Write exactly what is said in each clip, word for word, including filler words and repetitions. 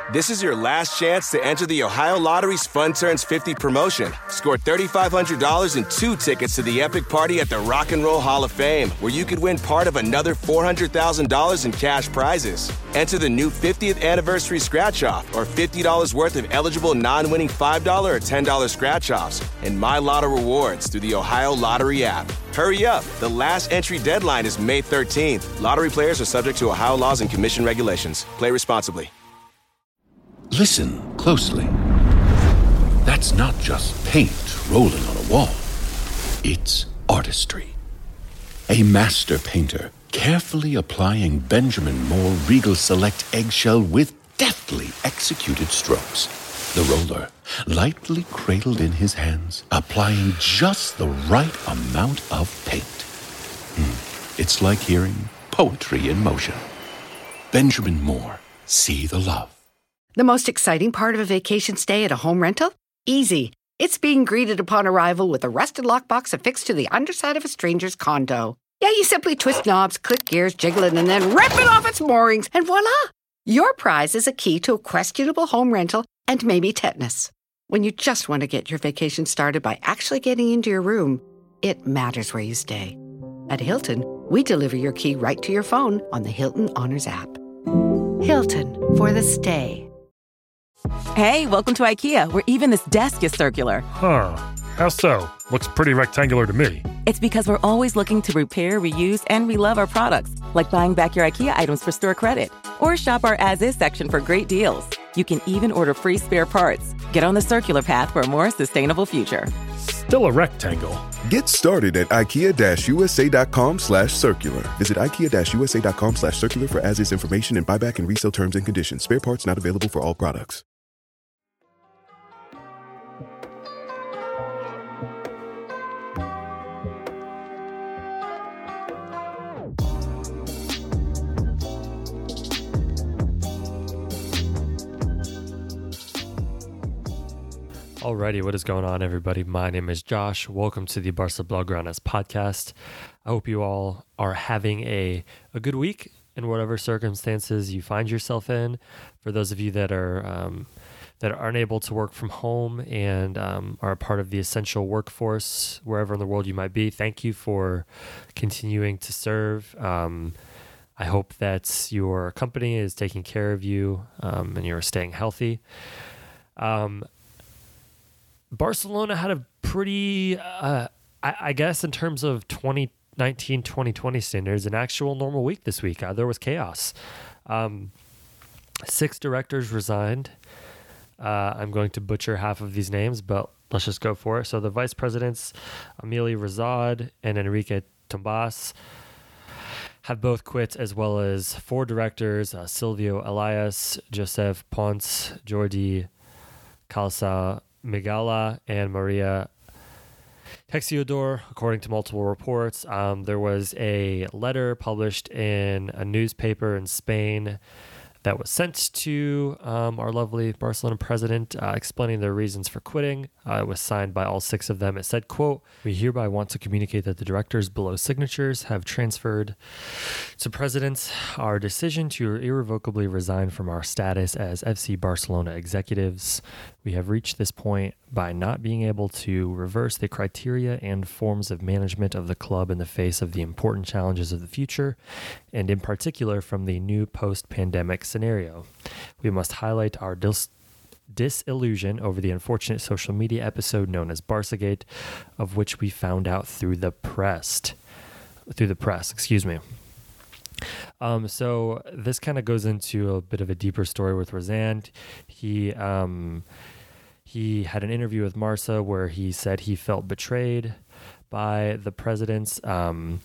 This is your last chance to enter the Ohio Lottery's Fun Turns fifty promotion. Score three thousand five hundred dollars and two tickets to the epic party at the Rock and Roll Hall of Fame, where you could win part of another four hundred thousand dollars in cash prizes. Enter the new fiftieth anniversary scratch-off or fifty dollars worth of eligible non-winning five dollars or ten dollars scratch-offs and My Lotto rewards through the Ohio Lottery app. Hurry up. The last entry deadline is May thirteenth. Lottery players are subject to Ohio laws and commission regulations. Play responsibly. Listen closely. That's not just paint rolling on a wall. It's artistry. A master painter carefully applying Benjamin Moore Regal Select eggshell with deftly executed strokes. The roller, lightly cradled in his hands, applying just the right amount of paint. Mm, it's like hearing poetry in motion. Benjamin Moore, see the love. The most exciting part of a vacation stay at a home rental? Easy. It's being greeted upon arrival with a rusted lockbox affixed to the underside of a stranger's condo. Yeah, you simply twist knobs, click gears, jiggle it, and then rip it off its moorings, and voila! Your prize is a key to a questionable home rental and maybe tetanus. When you just want to get your vacation started by actually getting into your room, it matters where you stay. At Hilton, we deliver your key right to your phone on the Hilton Honors app. Hilton, for the stay. Hey, welcome to IKEA, where even this desk is circular. Huh. How so? Looks pretty rectangular to me. It's because we're always looking to repair, reuse, and relove our products, like buying back your IKEA items for store credit. Or shop our as-is section for great deals. You can even order free spare parts. Get on the circular path for a more sustainable future. Still a rectangle. Get started at ikea-usa.com slash circular. Visit ikea-usa.com slash circular for as-is information and buyback and resale terms and conditions. Spare parts not available for all products. Alrighty, what is going on, everybody? My name is Josh. Welcome to the Barca Blaugranas podcast. I hope you all are having a, a good week in whatever circumstances you find yourself in. For those of you that are um, that aren't able to work from home and um, are a part of the essential workforce, wherever in the world you might be, thank you for continuing to serve. Um, I hope that your company is taking care of you um, and you're staying healthy. Um, Barcelona had a pretty, uh, I, I guess in terms of twenty nineteen, twenty twenty standards, an actual normal week this week. Uh, there was chaos. Um, six directors resigned. Uh, I'm going to butcher half of these names, but let's just go for it. So the vice presidents, Emili Razad and Enrique Tombas, have both quit, as well as four directors, uh, Silvio Elias, Joseph Pons, Jordi Calça Migala, and Maria Texiodor, according to multiple reports. Um, there was a letter published in a newspaper in Spain that was sent to um, our lovely Barcelona president, uh, explaining their reasons for quitting. Uh, it was signed by all six of them. It said, quote, "We hereby want to communicate that the directors below signatures have transferred to presidents our decision to irrevocably resign from our status as F C Barcelona executives. We have reached this point by not being able to reverse the criteria and forms of management of the club in the face of the important challenges of the future, and in particular from the new post-pandemic scenario. We must highlight our dis- disillusion over the unfortunate social media episode known as Barcagate, of which we found out through the press. Through the press, excuse me. Um, so this kind of goes into a bit of a deeper story with Razan. He um, he had an interview with Marca where he said he felt betrayed by the presidents. Um,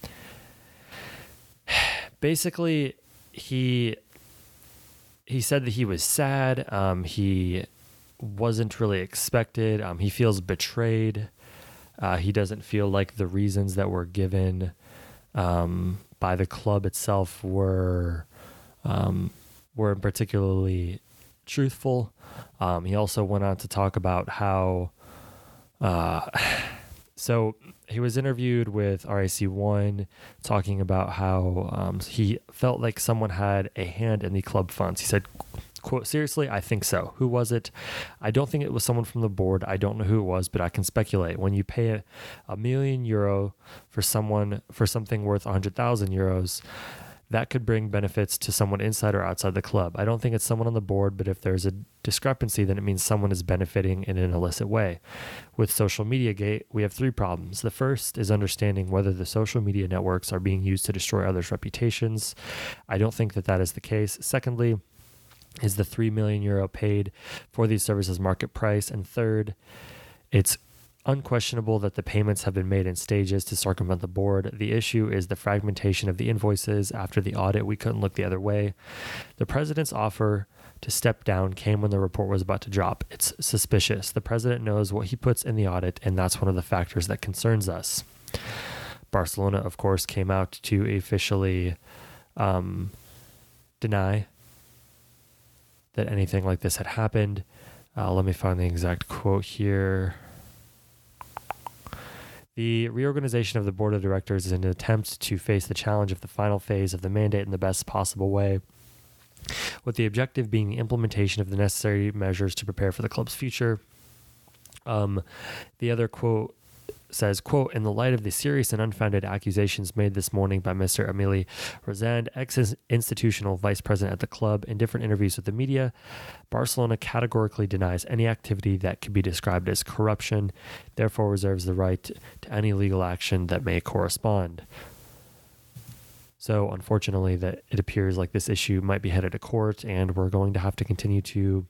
basically, he he said that he was sad. Um, he wasn't really expected. Um, he feels betrayed. Uh, he doesn't feel like the reasons that were given um, by the club itself were um, were particularly truthful. Um, he also went on to talk about how uh, so he was interviewed with R A C one, talking about how um, he felt like someone had a hand in the club funds. He said, Quote, seriously, I think so. Who was it? I don't think it was someone from the board. I don't know who it was, but I can speculate. When you pay a, a million euro for someone for something worth one hundred thousand euros, that could bring benefits to someone inside or outside the club. I don't think it's someone on the board, but if there's a discrepancy, then it means someone is benefiting in an illicit way. With Social Media Gate, we have three problems. The first is understanding whether the social media networks are being used to destroy others' reputations. I don't think that that is the case. Secondly, is the three million euro paid for these services market price? And third, it's unquestionable that the payments have been made in stages to circumvent the board. The issue is the fragmentation of the invoices. After the audit, we couldn't look the other way. The president's offer to step down came when the report was about to drop. It's suspicious. The president knows what he puts in the audit, and that's one of the factors that concerns us. Barcelona, of course, came out to officially um, deny that anything like this had happened. Uh, let me find the exact quote here. The reorganization of the board of directors is an attempt to face the challenge of the final phase of the mandate in the best possible way, with the objective being the implementation of the necessary measures to prepare for the club's future. Um, the other quote says, quote, in the light of the serious and unfounded accusations made this morning by Mister Emili Rosand, ex-institutional vice president at the club, in different interviews with the media, Barcelona categorically denies any activity that could be described as corruption, therefore reserves the right to any legal action that may correspond. So unfortunately, that it appears like this issue might be headed to court, and we're going to have to continue to...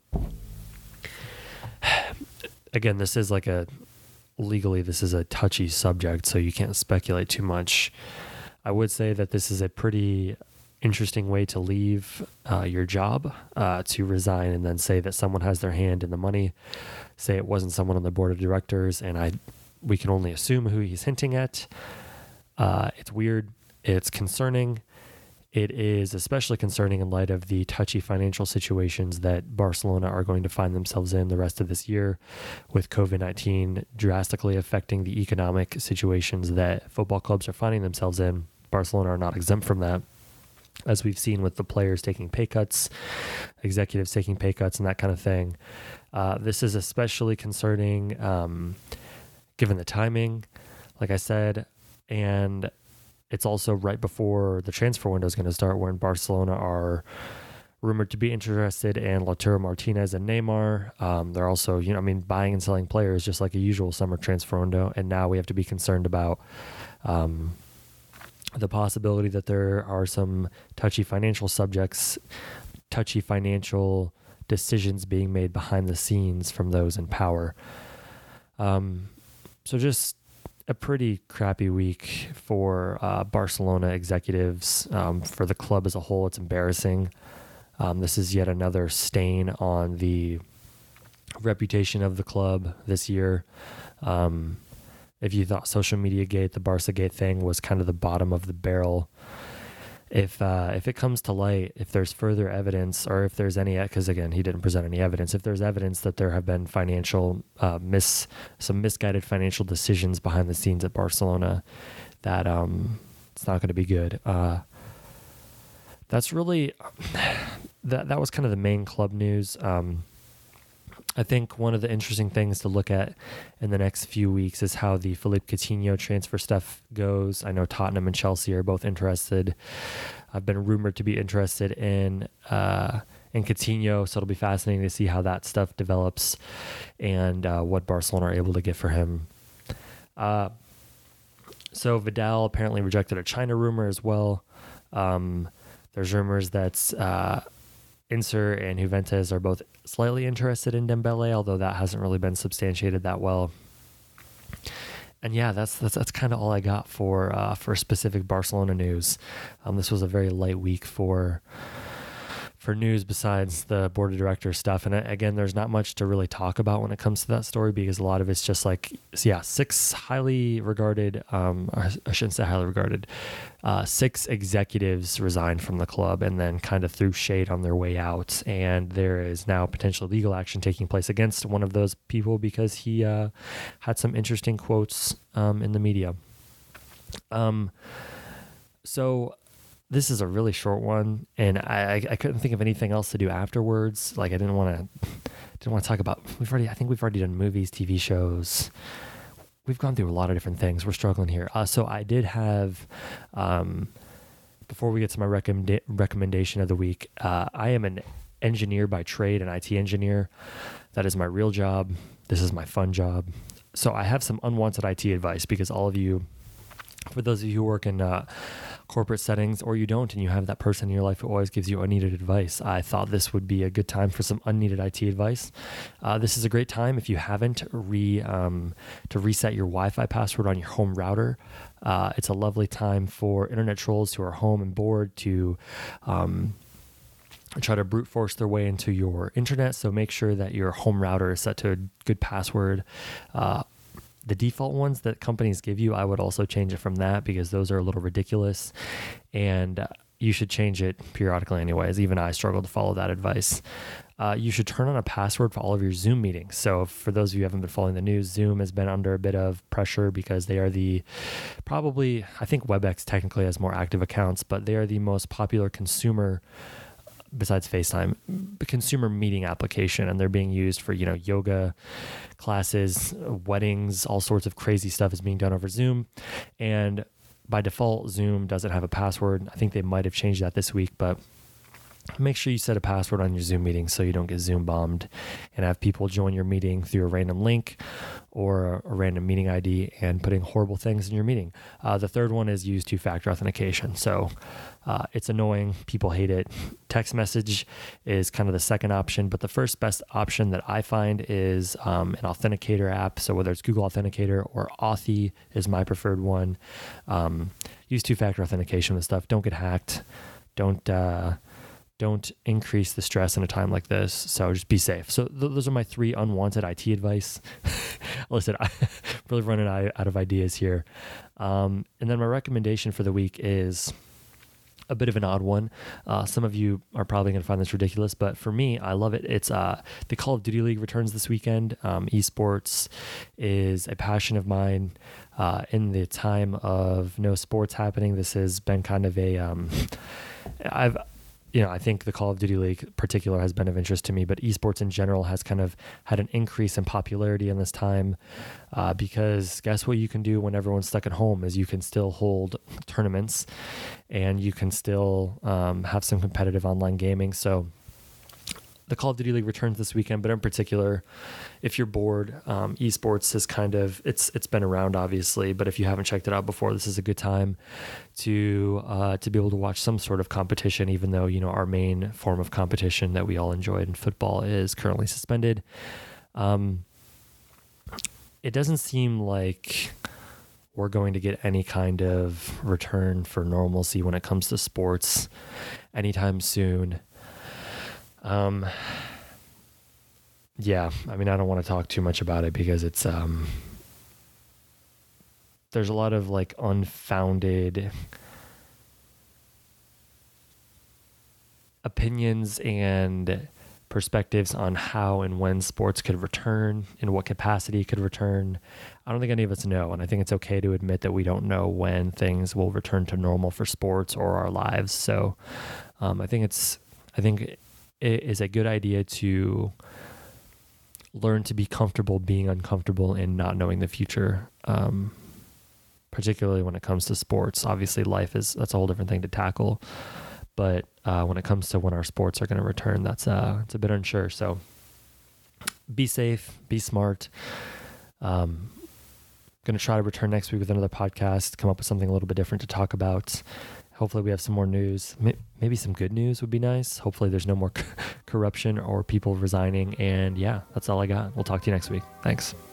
Again, this is like a... Legally, this is a touchy subject, so you can't speculate too much. I would say that this is a pretty interesting way to leave uh, your job, uh, to resign and then say that someone has their hand in the money, say it wasn't someone on the board of directors, and I we can only assume who he's hinting at. Uh, it's weird. It's concerning. It is especially concerning in light of the touchy financial situations that Barcelona are going to find themselves in the rest of this year, with covid nineteen drastically affecting the economic situations that football clubs are finding themselves in. Barcelona are not exempt from that, as we've seen with the players taking pay cuts, executives taking pay cuts, and that kind of thing. Uh, this is especially concerning um, given the timing, like I said, and it's also right before the transfer window is going to start, when Barcelona are rumored to be interested in Lautaro Martinez and Neymar. Um, they're also, you know, I mean, buying and selling players just like a usual summer transfer window. And now we have to be concerned about um, the possibility that there are some touchy financial subjects, touchy financial decisions being made behind the scenes from those in power. Um, so just a pretty crappy week for uh, Barcelona executives, um, for the club as a whole. It's embarrassing. Um, this is yet another stain on the reputation of the club this year. Um, if you thought Social Media Gate, the Barca Gate thing was kind of the bottom of the barrel, if uh, if it comes to light, if there's further evidence, or if there's any, because again, he didn't present any evidence, if there's evidence that there have been financial, uh, mis some misguided financial decisions behind the scenes at Barcelona, that um, it's not going to be good. Uh, that's really, that, that was kind of the main club news. Um, I think one of the interesting things to look at in the next few weeks is how the Philippe Coutinho transfer stuff goes. I know Tottenham and Chelsea are both interested. I've been rumored to be interested in uh, in Coutinho, so it'll be fascinating to see how that stuff develops and uh, what Barcelona are able to get for him. Uh, so Vidal apparently rejected a China rumor as well. Um, there's rumors that uh, Inter and Juventus are both slightly interested in Dembele, although that hasn't really been substantiated that well. And yeah, that's that's that's kind of all I got for uh, for specific Barcelona news. Um, this was a very light week for for news besides the board of directors stuff. And again, there's not much to really talk about when it comes to that story, because a lot of it's just like, yeah, six highly regarded, um, or I shouldn't say highly regarded, uh, six executives resigned from the club and then kind of threw shade on their way out. And there is now potential legal action taking place against one of those people because he uh, had some interesting quotes um, in the media. Um, so this is a really short one, and I, I I couldn't think of anything else to do afterwards. Like I didn't want to didn't want to talk about. We've already I think we've already done movies, T V shows. We've gone through a lot of different things. We're struggling here. Uh, so I did have, um, before we get to my recommend recommendation of the week, uh, I am an engineer by trade, an I T engineer. That is my real job. This is my fun job. So I have some unwanted I T advice because all of you, for those of you who work in uh, corporate settings, or you don't, and you have that person in your life who always gives you unneeded advice, I thought this would be a good time for some unneeded I T advice. Uh, this is a great time if you haven't re um, to reset your Wi-Fi password on your home router. Uh, it's a lovely time for internet trolls who are home and bored to um, try to brute force their way into your internet. So make sure that your home router is set to a good password. Uh, The default ones that companies give you, I would also change it from that because those are a little ridiculous, and uh, you should change it periodically anyways. Even I struggle to follow that advice. Uh, you should turn on a password for all of your Zoom meetings. So for those of you who haven't been following the news, Zoom has been under a bit of pressure because they are the, probably, I think WebEx technically has more active accounts, but they are the most popular consumer, besides FaceTime, consumer meeting application, and they're being used for, you know, yoga classes, weddings, all sorts of crazy stuff is being done over Zoom. And by default, Zoom doesn't have a password. I think they might have changed that this week, but make sure you set a password on your Zoom meeting so you don't get Zoom bombed and have people join your meeting through a random link or a, a random meeting I D and putting horrible things in your meeting. Uh, the third one is use two-factor authentication. So uh, it's annoying. People hate it. Text message is kind of the second option, but the first best option that I find is um, an authenticator app. So whether it's Google Authenticator or Authy is my preferred one. Um, use two-factor authentication with stuff. Don't get hacked. Don't... Uh, Don't increase the stress in a time like this. So just be safe. So th- those are my three unwanted I T advice. Listen, I'm really running out of ideas here. Um, and then my recommendation for the week is a bit of an odd one. Uh, some of you are probably going to find this ridiculous, but for me, I love it. It's uh, the Call of Duty League returns this weekend. Um, esports is a passion of mine. Uh, in the time of no sports happening, this has been kind of a... Um, I've... You know, I think the Call of Duty League in particular has been of interest to me, but esports in general has kind of had an increase in popularity in this time uh, because guess what you can do when everyone's stuck at home is you can still hold tournaments and you can still um, have some competitive online gaming. So the Call of Duty League returns this weekend, but in particular, if you're bored, um, esports is kind of, it's it's been around obviously, but if you haven't checked it out before, this is a good time to uh, to be able to watch some sort of competition, even though, you know, our main form of competition that we all enjoyed in football is currently suspended. Um, it doesn't seem like we're going to get any kind of return for normalcy when it comes to sports anytime soon. Um, yeah, I mean, I don't want to talk too much about it because it's, um, there's a lot of like unfounded opinions and perspectives on how and when sports could return, in what capacity it could return. I don't think any of us know, and I think it's okay to admit that we don't know when things will return to normal for sports or our lives. So, um, I think it's, I think it is a good idea to learn to be comfortable being uncomfortable and not knowing the future, um, particularly when it comes to sports. Obviously, life is, that's a whole different thing to tackle. But uh, when it comes to when our sports are going to return, that's uh, it's a bit unsure. So be safe, be smart. Um, going to try to return next week with another podcast, come up with something a little bit different to talk about. Hopefully we have some more news. Maybe some good news would be nice. Hopefully there's no more corruption or people resigning. And yeah, that's all I got. We'll talk to you next week. Thanks.